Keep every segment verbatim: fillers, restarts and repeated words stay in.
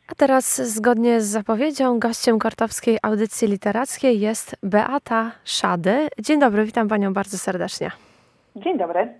A teraz zgodnie z zapowiedzią gościem Kortowskiej Audycji Literackiej jest Beata Szady. Dzień dobry, witam Panią bardzo serdecznie. Dzień dobry.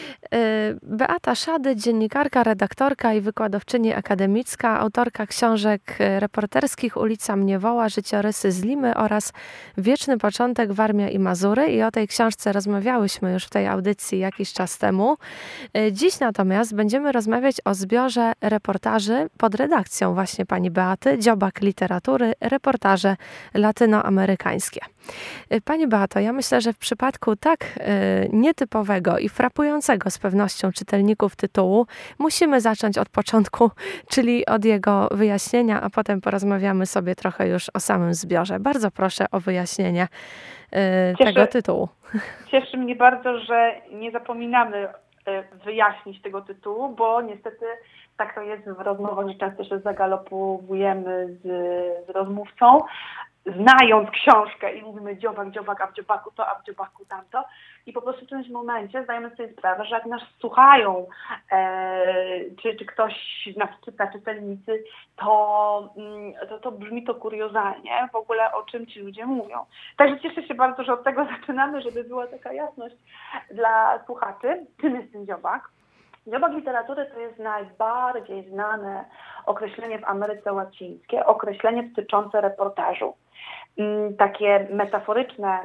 Beata Szady, dziennikarka, redaktorka i wykładowczyni akademicka, autorka książek reporterskich Ulica mnie woła, Życiorysy z Limy oraz Wieczny początek Warmia i Mazury. I o tej książce rozmawiałyśmy już w tej audycji jakiś czas temu. Dziś natomiast będziemy rozmawiać o zbiorze reportaży pod redakcją właśnie pani Beaty, Dziobak Literatury, reportaże latynoamerykańskie. Pani Beato, ja myślę, że w przypadku tak nietypowego i frapującego z pewnością czytelników tytułu musimy zacząć od początku, czyli od jego wyjaśnienia, a potem porozmawiamy sobie trochę już o samym zbiorze. Bardzo proszę o wyjaśnienie cieszy, tego tytułu. Cieszy mnie bardzo, że nie zapominamy wyjaśnić tego tytułu, bo niestety tak to jest w rozmowach, że często się zagalopujemy z, z rozmówcą, znając książkę i mówimy dziobak, dziobak, a w dziobaku to, a w dziobaku tamto. I po prostu w którymś momencie zdajemy sobie sprawę, że jak nas słuchają, e, czy, czy ktoś nas czyta, czytelnicy, to, to, to brzmi to kuriozalnie w ogóle, o czym ci ludzie mówią. Także cieszę się bardzo, że od tego zaczynamy, żeby była taka jasność dla słuchaczy, czym jest ten dziobak. Dziobak literatury to jest najbardziej znane określenie w Ameryce Łacińskiej, określenie dotyczące reportażu. Takie metaforyczne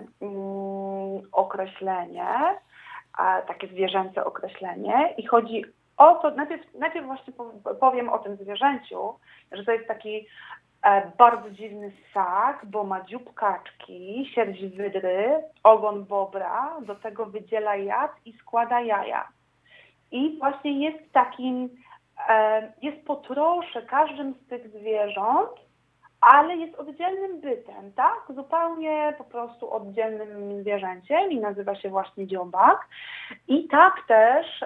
określenie, takie zwierzęce określenie i chodzi o to, najpierw, najpierw właśnie powiem o tym zwierzęciu, że to jest taki bardzo dziwny ssak, bo ma dziób kaczki, sierść wydry, ogon bobra, do tego wydziela jad i składa jaja. I właśnie jest takim, jest po trosze każdym z tych zwierząt, ale jest oddzielnym bytem, tak? Zupełnie po prostu oddzielnym zwierzęciem i nazywa się właśnie dziobak. I tak też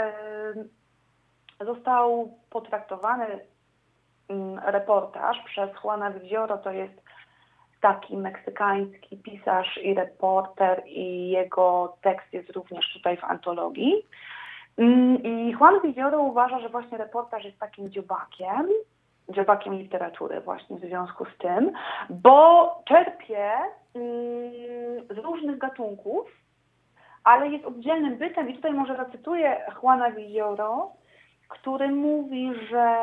y, został potraktowany y, reportaż przez Juana Villoro, to jest taki meksykański pisarz i reporter i jego tekst jest również tutaj w antologii. I Juan Villoro uważa, że właśnie reportaż jest takim dziobakiem, dziobakiem literatury właśnie w związku z tym, bo czerpie z różnych gatunków, ale jest oddzielnym bytem i tutaj może zacytuję Juana Villoro, który mówi, że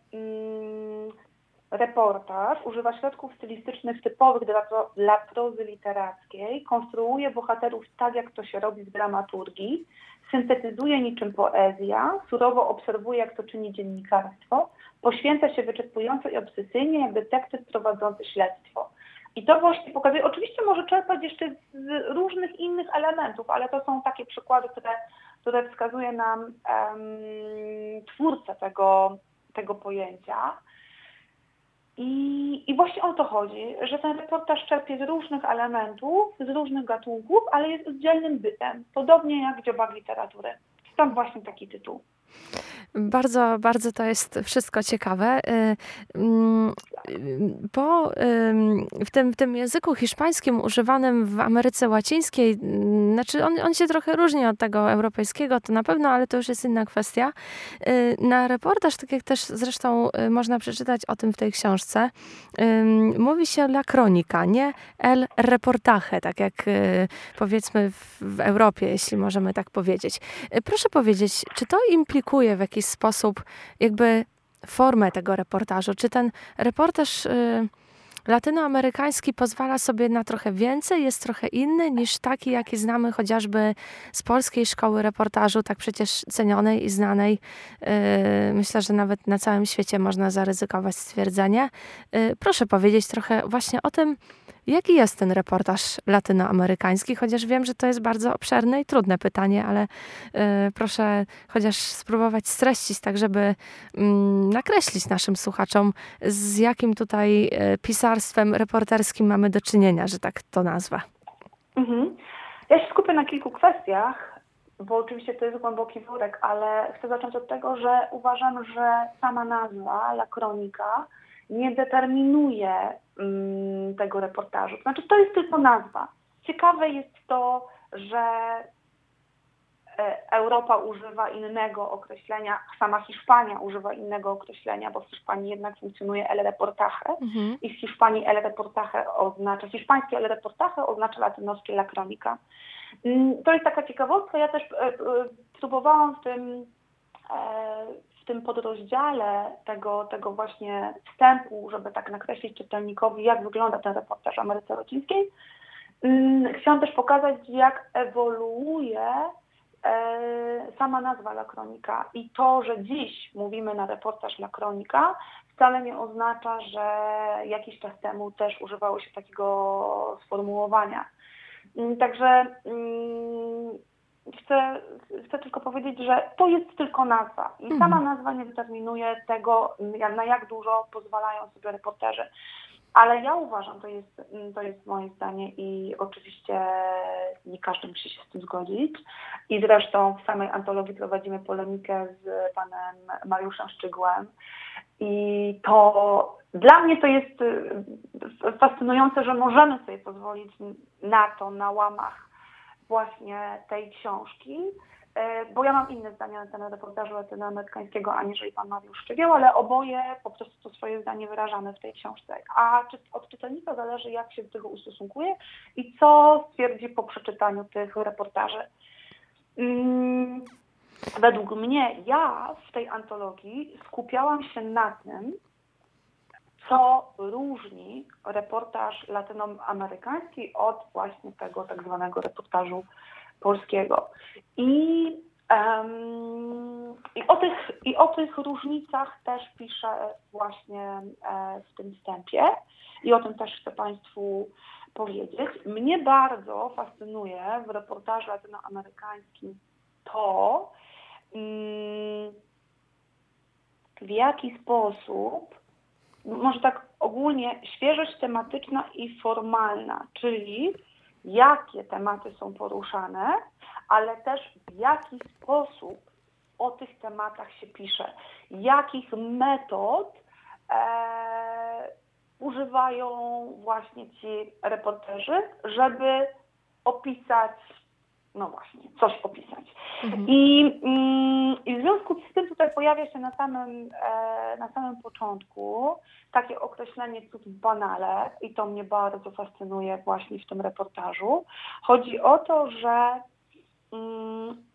reportaż używa środków stylistycznych typowych dla, dla prozy literackiej, konstruuje bohaterów tak, jak to się robi w dramaturgii, syntetyzuje niczym poezja, surowo obserwuje, jak to czyni dziennikarstwo, poświęca się wyczerpująco i obsesyjnie, jak detektyw prowadzący śledztwo. I to właśnie pokazuje, oczywiście może czerpać jeszcze z różnych innych elementów, ale to są takie przykłady, które, które wskazuje nam um, twórca tego, tego pojęcia. I, I właśnie o to chodzi, że ten reportaż czerpie z różnych elementów, z różnych gatunków, ale jest oddzielnym bytem, podobnie jak dziobak literatury. Stąd właśnie taki tytuł. Bardzo, bardzo to jest wszystko ciekawe. Po, w, tym, w tym języku hiszpańskim używanym w Ameryce Łacińskiej, znaczy on, on się trochę różni od tego europejskiego, to na pewno, ale to już jest inna kwestia. Na reportaż, tak jak też zresztą można przeczytać o tym w tej książce, mówi się la kronika, nie el reportaje, tak jak powiedzmy w, w Europie, jeśli możemy tak powiedzieć. Proszę powiedzieć, czy to implikuje w jakiś sposób jakby formę tego reportażu? Czy ten reportaż y, latynoamerykański pozwala sobie na trochę więcej, jest trochę inny niż taki, jaki znamy chociażby z polskiej szkoły reportażu, tak przecież cenionej i znanej. Y, myślę, że nawet na całym świecie można zaryzykować stwierdzenie. Y, proszę powiedzieć trochę właśnie o tym, jaki jest ten reportaż latynoamerykański, chociaż wiem, że to jest bardzo obszerne i trudne pytanie, ale y, proszę chociaż spróbować streścić, tak żeby y, nakreślić naszym słuchaczom, z jakim tutaj y, pisarstwem reporterskim mamy do czynienia, że tak to nazwę. Mhm. Ja się skupię na kilku kwestiach, bo oczywiście to jest głęboki worek, ale chcę zacząć od tego, że uważam, że sama nazwa La Kronika nie determinuje um, tego reportażu. Znaczy, to jest tylko nazwa. Ciekawe jest to, że Europa używa innego określenia, sama Hiszpania używa innego określenia, bo w Hiszpanii jednak funkcjonuje el reportaje mhm. i w Hiszpanii el reportaje oznacza, hiszpańskie el reportaje oznacza latynoskie la crónica. To jest taka ciekawostka, ja też próbowałam w tym, w tym podrozdziale tego, tego właśnie wstępu, żeby tak nakreślić czytelnikowi, jak wygląda ten reportaż w Ameryce Łacińskiej. Chciałam też pokazać, jak ewoluuje sama nazwa La Crónica i to, że dziś mówimy na reportaż La Crónica, wcale nie oznacza, że jakiś czas temu też używało się takiego sformułowania. Także chcę, chcę tylko powiedzieć, że to jest tylko nazwa i sama nazwa nie determinuje tego, na jak dużo pozwalają sobie reporterzy. Ale ja uważam, to jest, to jest moje zdanie i oczywiście nie każdy musi się z tym zgodzić. I zresztą w samej antologii prowadzimy polemikę z panem Mariuszem Szczygłem. I to dla mnie to jest fascynujące, że możemy sobie pozwolić na to na łamach właśnie tej książki. Bo ja mam inne zdanie na temat reportażu latynoamerykańskiego aniżeli pan Mariusz Szczygieł, ale oboje po prostu to swoje zdanie wyrażamy w tej książce. A czy, od czytelnika zależy, jak się do tego ustosunkuje i co stwierdzi po przeczytaniu tych reportaży. Hmm, według mnie, ja w tej antologii skupiałam się na tym, co różni reportaż latynoamerykański od właśnie tego tak zwanego reportażu polskiego. I, um, i, o tych, i o tych różnicach też piszę właśnie e, w tym wstępie i o tym też chcę Państwu powiedzieć. Mnie bardzo fascynuje w reportażu latynoamerykańskim to, um, w jaki sposób, może tak ogólnie, świeżość tematyczna i formalna, czyli jakie tematy są poruszane, ale też w jaki sposób o tych tematach się pisze, jakich metod e, używają właśnie ci reporterzy, żeby opisać, no właśnie, coś opisać. Mhm. I, mm, I w związku z tym tutaj pojawia się na samym, e, na samym początku takie określenie cud banale i to mnie bardzo fascynuje właśnie w tym reportażu. Chodzi o to, że mm,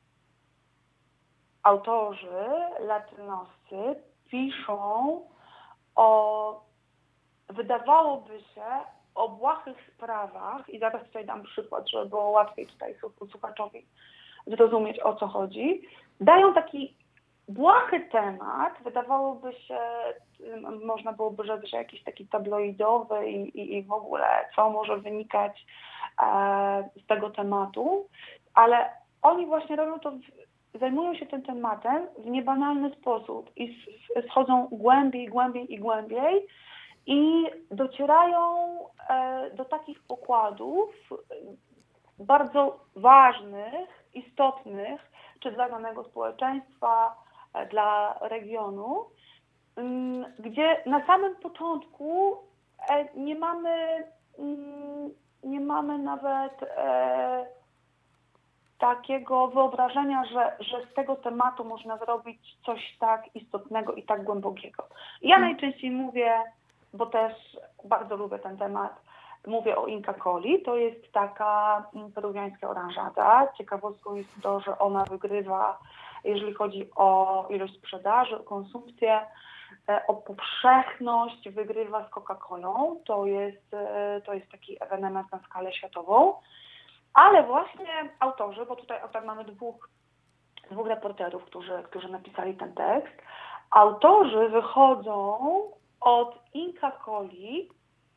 autorzy latynoscy piszą o, wydawałoby się, o błahych sprawach i zaraz tutaj dam przykład, żeby było łatwiej tutaj słuchaczowi zrozumieć, o co chodzi. Dają taki błahy temat, wydawałoby się, można byłoby rzec, że jakiś taki tabloidowy i, i, i w ogóle co może wynikać e, z tego tematu, ale oni właśnie robią to, zajmują się tym tematem w niebanalny sposób i schodzą głębiej, głębiej i głębiej i docierają e, do takich pokładów bardzo ważnych, istotnych, czy dla danego społeczeństwa, e, dla regionu, m, gdzie na samym początku e, nie mamy, m, nie mamy nawet e, takiego wyobrażenia, że, że z tego tematu można zrobić coś tak istotnego i tak głębokiego. Ja hmm. najczęściej mówię, bo też bardzo lubię ten temat, mówię o Inca Coli. To jest taka peruwiańska oranżada. Ciekawostką jest to, że ona wygrywa, jeżeli chodzi o ilość sprzedaży, o konsumpcję, o powszechność, wygrywa z Coca-Colą. To jest, to jest taki ewenement na skalę światową. Ale właśnie autorzy, bo tutaj tak mamy dwóch, dwóch reporterów, którzy, którzy napisali ten tekst, autorzy wychodzą od Inca Coli,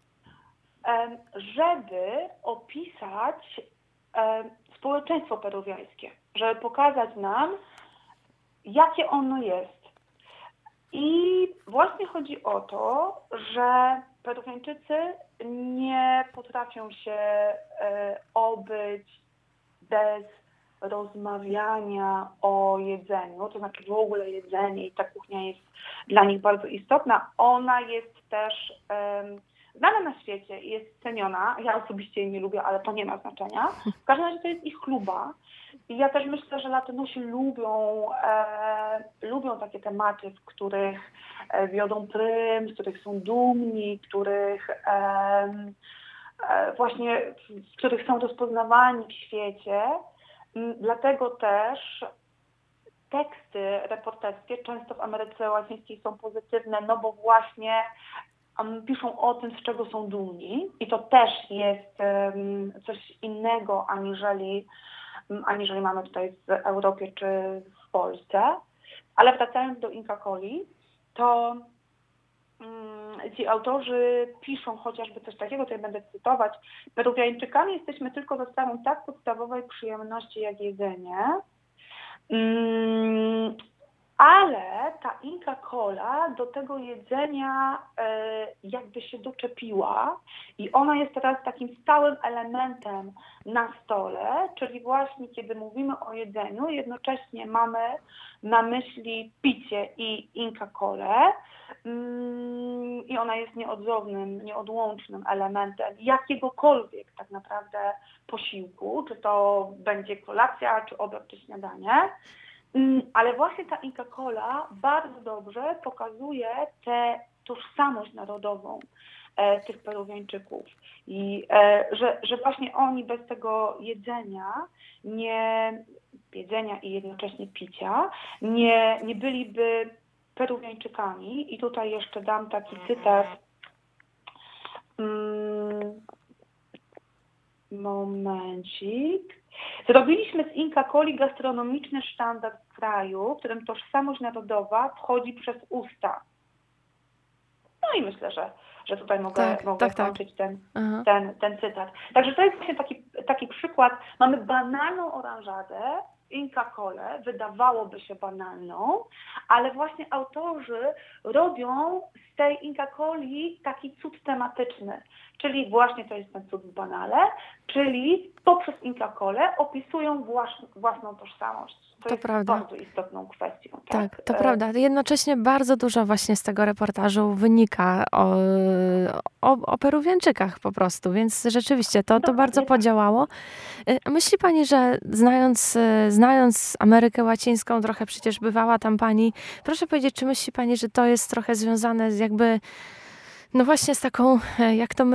żeby opisać społeczeństwo peruwiańskie, żeby pokazać nam, jakie ono jest. I właśnie chodzi o to, że Peruwiańczycy nie potrafią się obyć bez rozmawiania o jedzeniu, to znaczy w ogóle jedzenie i ta kuchnia jest dla nich bardzo istotna. Ona jest też um, znana na świecie i jest ceniona. Ja osobiście jej nie lubię, ale to nie ma znaczenia. W każdym razie to jest ich chluba. I ja też myślę, że Latynosi lubią, e, lubią takie tematy, w których e, wiodą prym, z których są dumni, których e, e, właśnie, w których są rozpoznawani w świecie. M, Dlatego też teksty reporterskie często w Ameryce Łacińskiej są pozytywne, no bo właśnie um, piszą o tym, z czego są dumni i to też jest um, coś innego, aniżeli, um, aniżeli mamy tutaj w Europie czy w Polsce. Ale wracając do Inka Coli, to um, ci autorzy piszą chociażby coś takiego, tutaj będę cytować: Peruwiańczykami jesteśmy tylko za sprawą tak podstawowej przyjemności jak jedzenie. Mm, ale ta Inka Kola do tego jedzenia e, jakby się doczepiła i ona jest teraz takim stałym elementem na stole, czyli właśnie kiedy mówimy o jedzeniu, jednocześnie mamy na myśli picie i Inka Kolę mm, i ona jest nieodzownym, nieodłącznym elementem jakiegokolwiek tak naprawdę posiłku, czy to będzie kolacja, czy obiad, czy śniadanie. Ale właśnie ta Inka Kola bardzo dobrze pokazuje tę tożsamość narodową e, tych Peruwiańczyków i e, że, że właśnie oni bez tego jedzenia, nie, jedzenia i jednocześnie picia, nie, nie byliby Peruwiańczykami. I tutaj jeszcze dam taki cytat. Mm, momencik. Zrobiliśmy z Inka Coli gastronomiczny sztandar w kraju, w którym tożsamość narodowa wchodzi przez usta. No i myślę, że, że tutaj mogę, Tak, mogę tak, tak. kończyć ten, Aha. ten, ten cytat. Także to jest właśnie taki, taki przykład. Mamy banalną oranżadę, Inka Colę, wydawałoby się banalną, ale właśnie autorzy robią z tej Inka Coli taki cud tematyczny. Czyli właśnie to jest ten cud w banale, czyli poprzez Inka Colę opisują własną, własną tożsamość. To, To jest prawda. bardzo istotną kwestią. Tak, Tak, to E, prawda. Jednocześnie bardzo dużo właśnie z tego reportażu wynika o, o, o Peruwiańczykach po prostu, więc rzeczywiście to, to Dokładnie bardzo tak. podziałało. Y, a Myśli pani, że znając, y, znając Amerykę Łacińską, trochę przecież bywała tam pani, proszę powiedzieć, czy myśli pani, że to jest trochę związane z jakby, no właśnie z taką, e, jak to my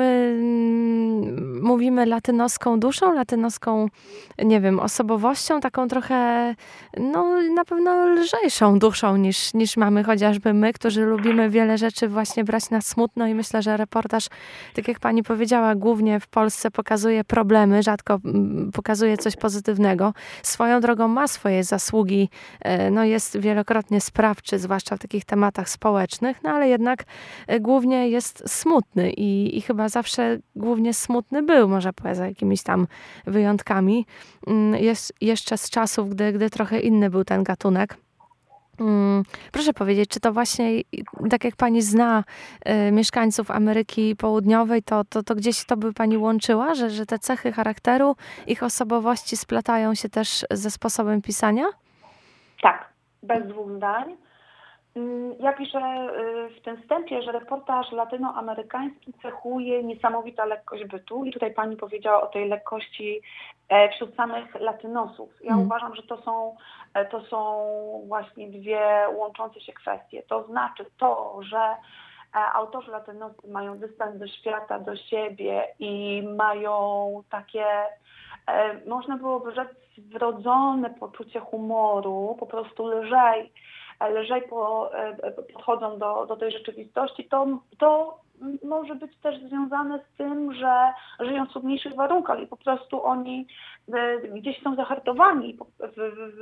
mm, mówimy, latynoską duszą, latynoską, nie wiem, osobowością, taką trochę, no na pewno lżejszą duszą niż, niż mamy chociażby my, którzy lubimy wiele rzeczy właśnie brać na smutno i myślę, że reportaż, tak jak pani powiedziała, głównie w Polsce pokazuje problemy, rzadko mm, pokazuje coś pozytywnego. Swoją drogą ma swoje zasługi, e, no jest wielokrotnie sprawczy, zwłaszcza w takich tematach społecznych, no ale jednak e, głównie jest smutny i, i chyba zawsze głównie smutny był, może poza jakimiś tam wyjątkami. Mm, Jest jeszcze z czasów, gdy, gdy trochę inny był ten gatunek. Mm, Proszę powiedzieć, czy to właśnie, tak jak pani zna e, mieszkańców Ameryki Południowej, to, to, to gdzieś to by pani łączyła, że, że te cechy charakteru, ich osobowości splatają się też ze sposobem pisania? Tak, bez dwóch zdań. Mm, Ja piszę y, w tym wstępie, że reportaż latynoamerykański cechuje niesamowita lekkość bytu i tutaj pani powiedziała o tej lekkości e, wśród samych latynosów. Ja Mm. uważam, że to są, e, to są właśnie dwie łączące się kwestie. To znaczy to, że e, autorzy latynosy mają dystans do świata, do siebie i mają takie, e, można byłoby rzec, wrodzone poczucie humoru, po prostu lżej lżej po, podchodzą do, do tej rzeczywistości, to, to może być też związane z tym, że żyją w trudniejszych warunkach i po prostu oni gdzieś są zahartowani w, w,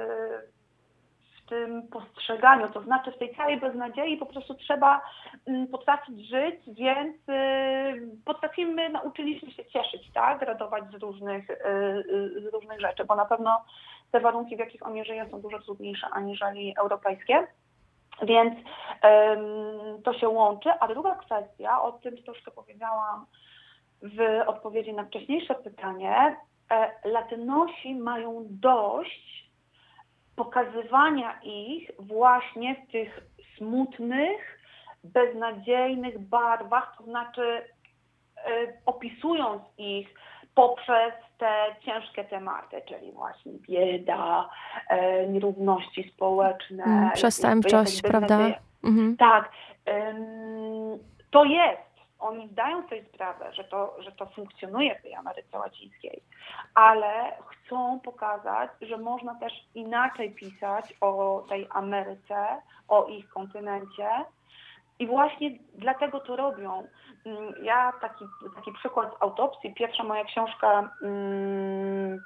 w tym postrzeganiu, to znaczy w tej całej beznadziei po prostu trzeba potrafić żyć, więc potrafimy, nauczyliśmy się cieszyć, tak, radować z różnych, z różnych rzeczy, bo na pewno te warunki, w jakich oni żyją, są dużo trudniejsze aniżeli europejskie, więc um, to się łączy. A druga kwestia, o tym troszkę powiedziałam w odpowiedzi na wcześniejsze pytanie, e, Latynosi mają dość pokazywania ich właśnie w tych smutnych, beznadziejnych barwach, to znaczy opisując ich poprzez te ciężkie tematy, czyli właśnie bieda, nierówności społeczne. Mm, przestępczość, prawda? Mhm. Tak. To jest. Oni zdają sobie sprawę, że to, że to funkcjonuje w tej Ameryce Łacińskiej, ale chcą pokazać, że można też inaczej pisać o tej Ameryce, o ich kontynencie. I właśnie dlatego to robią. Ja taki, taki przykład z autopsji. Pierwsza moja książka um,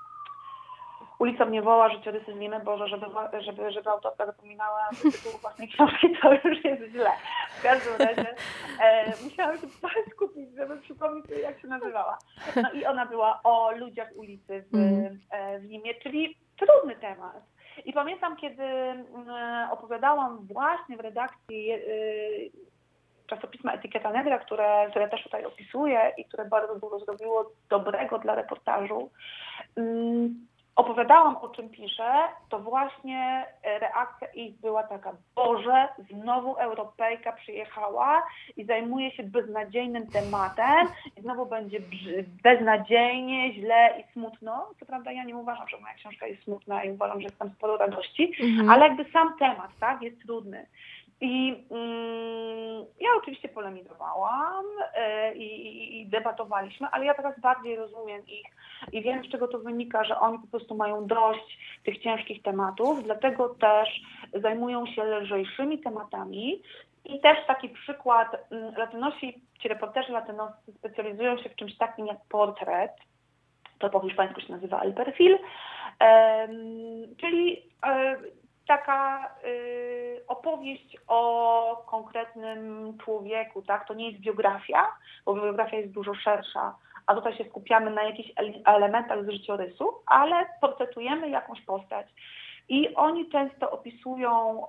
Ulica mnie woła, życiorysy z Limy, Boże, żeby, żeby, żeby autorka zapominała tytułu własnej książki, to już jest źle. W każdym razie e, musiałam się bardzo skupić, żeby przypomnieć sobie, jak się nazywała. No i ona była o ludziach ulicy w, w Limie, czyli trudny temat. I pamiętam, kiedy opowiadałam właśnie w redakcji czasopisma Etykieta Negra, które, które też tutaj opisuję i które bardzo dużo zrobiło dobrego dla reportażu, opowiadałam, o czym piszę, to właśnie reakcja ich była taka: Boże, znowu Europejka przyjechała i zajmuje się beznadziejnym tematem i znowu będzie beznadziejnie, źle i smutno. Co prawda ja nie uważam, że moja książka jest smutna i uważam, że jest tam sporo radości, mhm. ale jakby sam temat, tak, jest trudny. I mm, ja oczywiście polemizowałam yy, i, i debatowaliśmy, ale ja teraz bardziej rozumiem ich i wiem, z czego to wynika, że oni po prostu mają dość tych ciężkich tematów, dlatego też zajmują się lżejszymi tematami. I też taki przykład, latynosi, ci reporterzy latynoscy specjalizują się w czymś takim jak portret, to po hiszpańsku się nazywa el perfil, yy, czyli yy, taka y, opowieść o konkretnym człowieku, tak? To nie jest biografia, bo biografia jest dużo szersza, a tutaj się skupiamy na jakichś elementach z życiorysu, ale portretujemy jakąś postać. I oni często opisują y,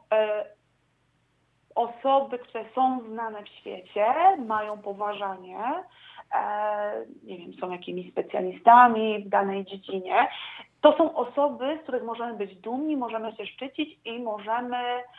osoby, które są znane w świecie, mają poważanie, e, nie wiem, są jakimiś specjalistami w danej dziedzinie. To są osoby, z których możemy być dumni, możemy się szczycić i możemy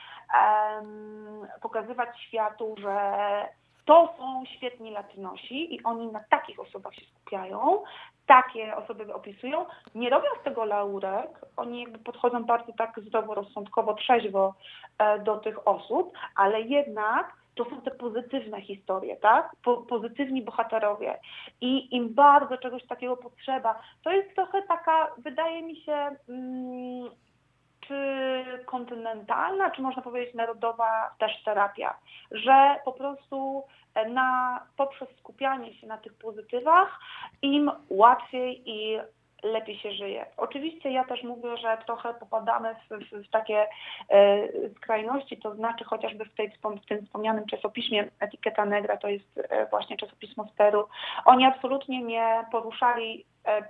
um, pokazywać światu, że to są świetni latynosi i oni na takich osobach się skupiają, takie osoby opisują, nie robią z tego laurek, oni jakby podchodzą bardzo tak zdroworozsądkowo, trzeźwo e, do tych osób, ale jednak to są te pozytywne historie, tak? Po, pozytywni bohaterowie. I im bardzo czegoś takiego potrzeba, to jest trochę taka, wydaje mi się, mm, czy kontynentalna, czy można powiedzieć narodowa też terapia, że po prostu na, poprzez skupianie się na tych pozytywach im łatwiej i lepiej się żyje. Oczywiście ja też mówię, że trochę popadamy w, w, w takie e, skrajności, to znaczy chociażby w, tej, w tym wspomnianym czasopiśmie Etykieta Negra, to jest e, właśnie czasopismo z Peru, oni absolutnie nie poruszali e,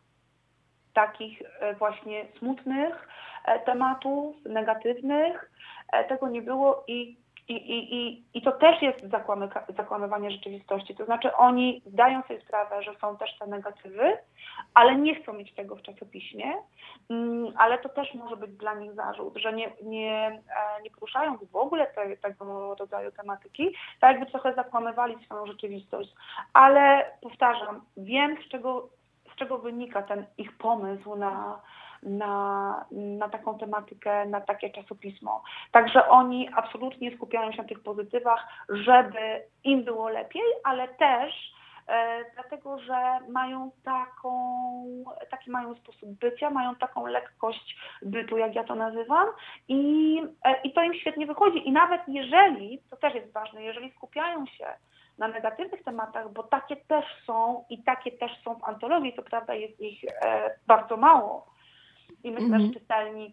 takich e, właśnie smutnych e, tematów, negatywnych, e, tego nie było i I, i, i, I to też jest zakłamy, zakłamywanie rzeczywistości. To znaczy oni zdają sobie sprawę, że są też te negatywy, ale nie chcą mieć tego w czasopiśmie, ale to też może być dla nich zarzut, że nie, nie, nie poruszają w ogóle te, tego rodzaju tematyki, tak jakby trochę zakłamywali swoją rzeczywistość. Ale powtarzam, wiem, z czego, z czego wynika ten ich pomysł na Na, na taką tematykę, na takie czasopismo. Także oni absolutnie skupiają się na tych pozytywach, żeby im było lepiej, ale też e, dlatego, że mają taką, taki mają sposób bycia, mają taką lekkość bytu, jak ja to nazywam, i, e, i to im świetnie wychodzi. I nawet jeżeli, to też jest ważne, jeżeli skupiają się na negatywnych tematach, bo takie też są i takie też są w antologii, co prawda jest ich e, bardzo mało. I myślę, mm-hmm. że czytelnik,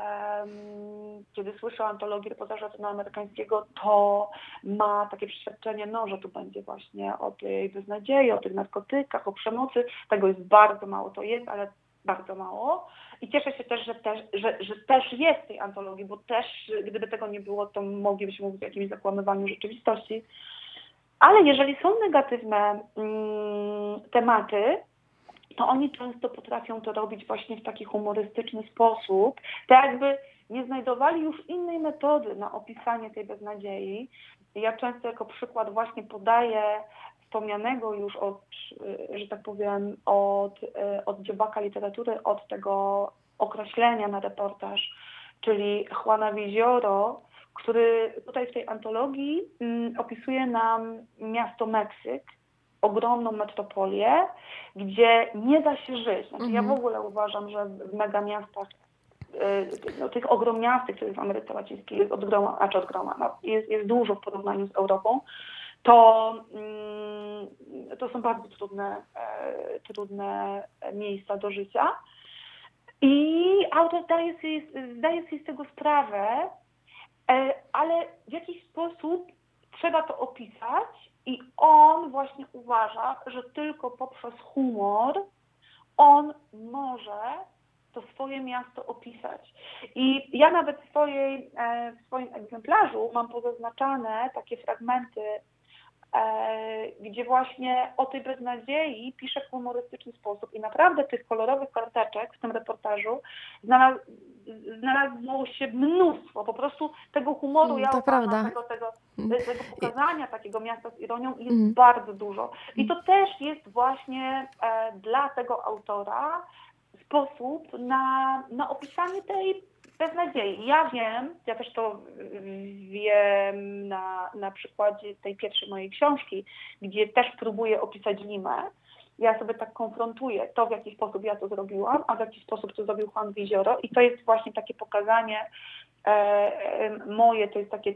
um, kiedy słyszy o antologii reportażu latynoamerykańskiego, to ma takie przeświadczenie, no, że tu będzie właśnie o tej beznadziei, o tych narkotykach, o przemocy. Tego jest bardzo mało, to jest, ale bardzo mało. I cieszę się też, że też, że, że też jest w tej antologii, bo też gdyby tego nie było, to moglibyśmy mówić o jakimś zakłamywaniu rzeczywistości. Ale jeżeli są negatywne mm, tematy, to oni często potrafią to robić właśnie w taki humorystyczny sposób, tak jakby nie znajdowali już innej metody na opisanie tej beznadziei ja często jako przykład właśnie podaję wspomnianego już od, że tak powiem, od, od dziobaka literatury, od tego określenia na reportaż, czyli Juana Villoro, który tutaj w tej antologii mm, opisuje nam miasto Meksyk, ogromną metropolię, gdzie nie da się żyć. Znaczy, mhm. Ja w ogóle uważam, że w megamiastach, no, tych ogromniastych, których w Ameryce Łacińskiej jest od groma, a czy od groma, no, jest, jest dużo w porównaniu z Europą, to, mm, to są bardzo trudne, e, trudne miejsca do życia. I autor zdaje sobie, zdaje sobie z tego sprawę, e, ale w jakiś sposób trzeba to opisać i on właśnie uważa, że tylko poprzez humor on może to swoje miasto opisać. I ja nawet w, swojej, w swoim egzemplarzu mam pozaznaczane takie fragmenty, gdzie właśnie o tej beznadziei piszę w humorystyczny sposób. I naprawdę tych kolorowych karteczek w tym reportażu znalaz, znalazło się mnóstwo. Po prostu tego humoru, ja to uważam, tego, tego, tego pokazania takiego miasta z ironią jest mm. bardzo dużo. I to też jest właśnie e, dla tego autora sposób na, na opisanie tej beznadziei. Ja wiem, ja też to wiem na, na przykładzie tej pierwszej mojej książki, gdzie też próbuję opisać Limę. Ja sobie tak konfrontuję to, w jaki sposób ja to zrobiłam, a w jaki sposób to zrobił Juan Villoro. I to jest właśnie takie pokazanie e, e, moje, to jest takie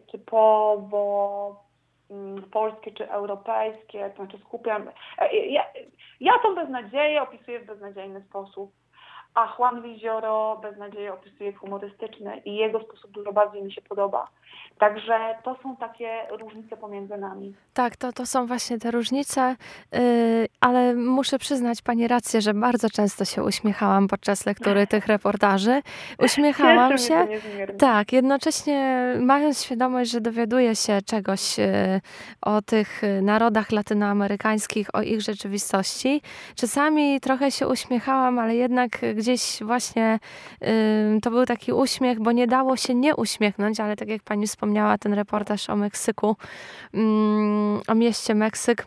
typowo m, polskie czy europejskie, to znaczy skupiam... E, ja, ja tą beznadzieję opisuję w beznadziejny sposób. A Juan Villoro beznadzieję opisuje w humorystyczny i jego sposób dużo bardziej mi się podoba. Także to są takie różnice pomiędzy nami. Tak, to, to są właśnie te różnice, yy, ale muszę przyznać Pani rację, że bardzo często się uśmiechałam podczas lektury tych reportaży. Uśmiechałam Cieszy się. mnie to niezmiernie. Tak, jednocześnie mając świadomość, że dowiaduję się czegoś yy, o tych narodach latynoamerykańskich, o ich rzeczywistości. Czasami trochę się uśmiechałam, ale jednak gdzieś właśnie yy, to był taki uśmiech, bo nie dało się nie uśmiechnąć, ale tak jak Pani wspomniała, ten reportaż o Meksyku, yy, o mieście Meksyk.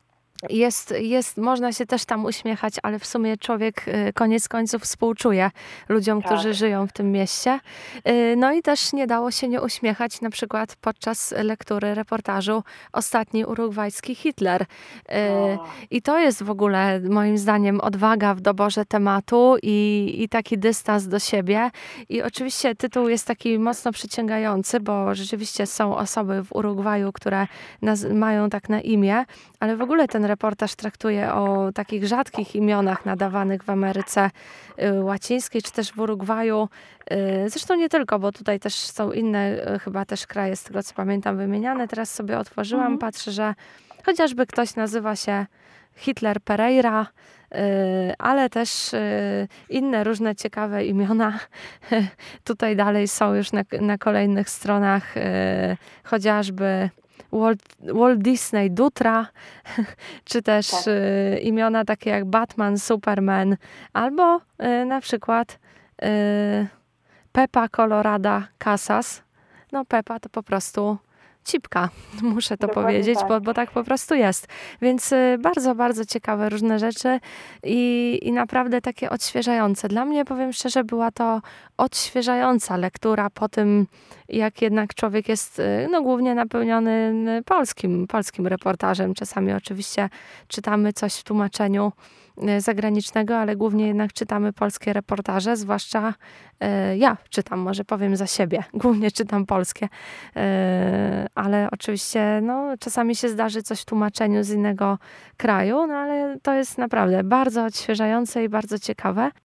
Jest, jest, można się też tam uśmiechać, ale w sumie człowiek koniec końców współczuje ludziom, tak. którzy żyją w tym mieście. No i też nie dało się nie uśmiechać na przykład podczas lektury reportażu Ostatni urugwajski Hitler. O. I to jest w ogóle moim zdaniem odwaga w doborze tematu i, i taki dystans do siebie. I oczywiście tytuł jest taki mocno przyciągający, bo rzeczywiście są osoby w Urugwaju, które naz- mają tak na imię, ale w ogóle ten reportaż traktuje o takich rzadkich imionach nadawanych w Ameryce Łacińskiej, czy też w Urugwaju. Zresztą nie tylko, bo tutaj też są inne chyba też kraje, z tego co pamiętam, wymieniane. Teraz sobie otworzyłam, mhm. patrzę, że chociażby ktoś nazywa się Hitler Pereira, ale też inne różne ciekawe imiona tutaj dalej są już na, na kolejnych stronach, chociażby Walt, Walt Disney Dutra, czy też tak. y, imiona takie jak Batman, Superman, albo y, na przykład y, Pepa Colorada Casas. No Pepa to po prostu cipka, muszę to Dokładnie powiedzieć, tak. Bo, bo tak po prostu jest. Więc y, bardzo, bardzo ciekawe różne rzeczy i, i naprawdę takie odświeżające. Dla mnie, powiem szczerze, była to odświeżająca lektura po tym, jak jednak człowiek jest y, no, głównie napełniony polskim, polskim reportażem. Czasami oczywiście czytamy coś w tłumaczeniu zagranicznego, ale głównie jednak czytamy polskie reportaże, zwłaszcza e, ja czytam, może powiem za siebie, głównie czytam polskie, e, ale oczywiście no, czasami się zdarzy coś w tłumaczeniu z innego kraju, no ale to jest naprawdę bardzo odświeżające i bardzo ciekawe.